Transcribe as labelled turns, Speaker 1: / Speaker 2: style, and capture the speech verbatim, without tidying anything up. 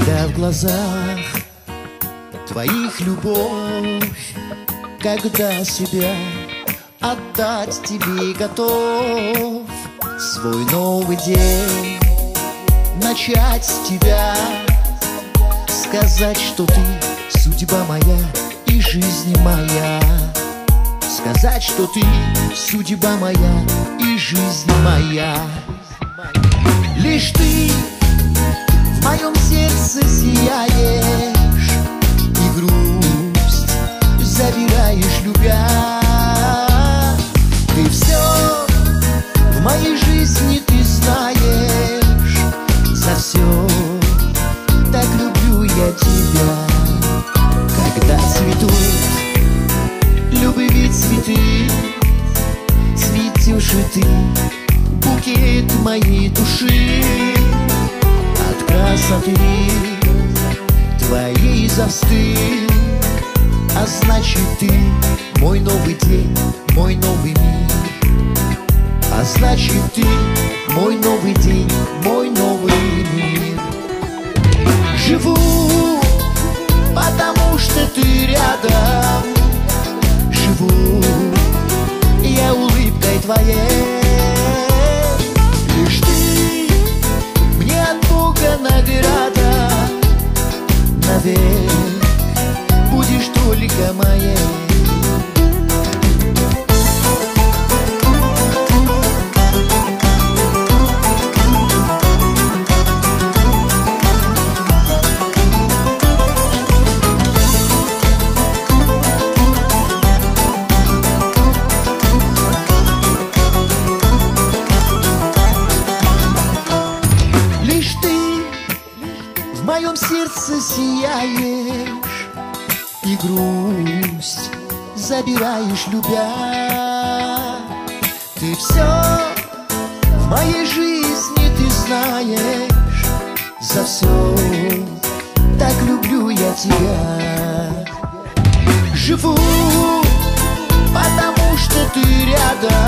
Speaker 1: Когда в глазах твоих любовь, когда себя отдать тебе готов, свой новый день начать с тебя, сказать, что ты судьба моя и жизнь моя, сказать, что ты судьба моя и жизнь моя. Лишь ты в моем сердце сияешь и грусть забираешь, любя. Ты все в моей жизни, ты знаешь, за все так люблю я тебя. Когда цветут любви цветы, цветешь и ты, букет моей души. От красоты твоей застыл, а значит ты мой новый день, мой новый мир. А значит ты мой новый день, мой новый мир. Живу, потому что ты рядом. Живу я улыбкой твоей. Лишь ты мне от Бога награда, навек будешь только моей. В моем сердце сияешь и грусть забираешь, любя. Ты все в моей жизни, ты знаешь, за все так люблю я тебя. Живу, потому что ты рядом.